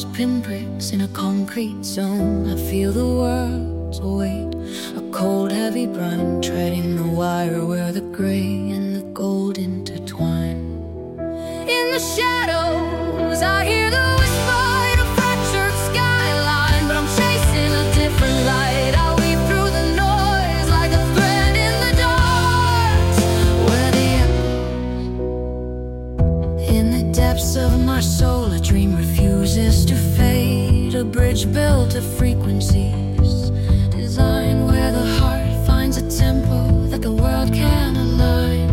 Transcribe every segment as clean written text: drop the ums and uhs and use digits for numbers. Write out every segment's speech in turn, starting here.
just pinpricks in a concrete zone. I feel the world's weight, a cold heavy brine, treading the wire where the gray and the gold intertwine. In the shadows I hear the whisper in a fractured skyline, but I'm chasing a different light. I weave through the noise like a thread in the dark, where the echoes. In the depths of my soul, a dream refuses to fade, a bridge built of frequencies, designed where the heart finds a tempo that the world can align.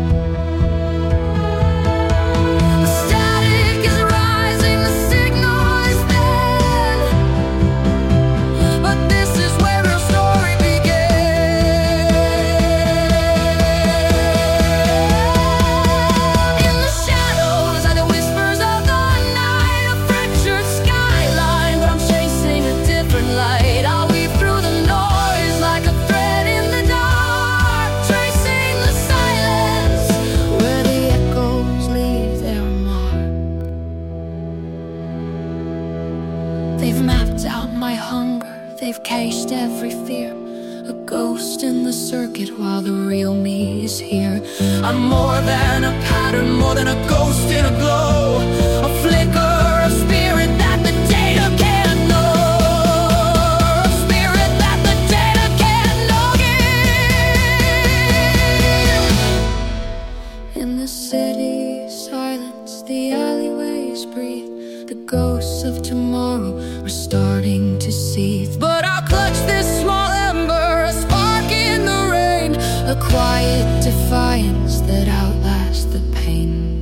The static is rising, the signal is dead, but this is where our story began. In the shadows are the whispers of the night, a fractured skyline, but I'm chasing a different light. I'll weave through the noise like a thread in the dark, tracing the silence where the echoes leave their mark. They've mapped out my hunger, they've cached every fear, a ghost in the circuit while the real me is here. I'm more than a pattern, more than a ghost in a glow, a flicker of spirit that the data can't know, a spirit that the data can't know. In the city silence, the alleyways breathe, the ghosts of tomorrow are starting to seethe. But I'll clutch this small ember, a spark in the rain, a quiet defiance that outlasts the pain.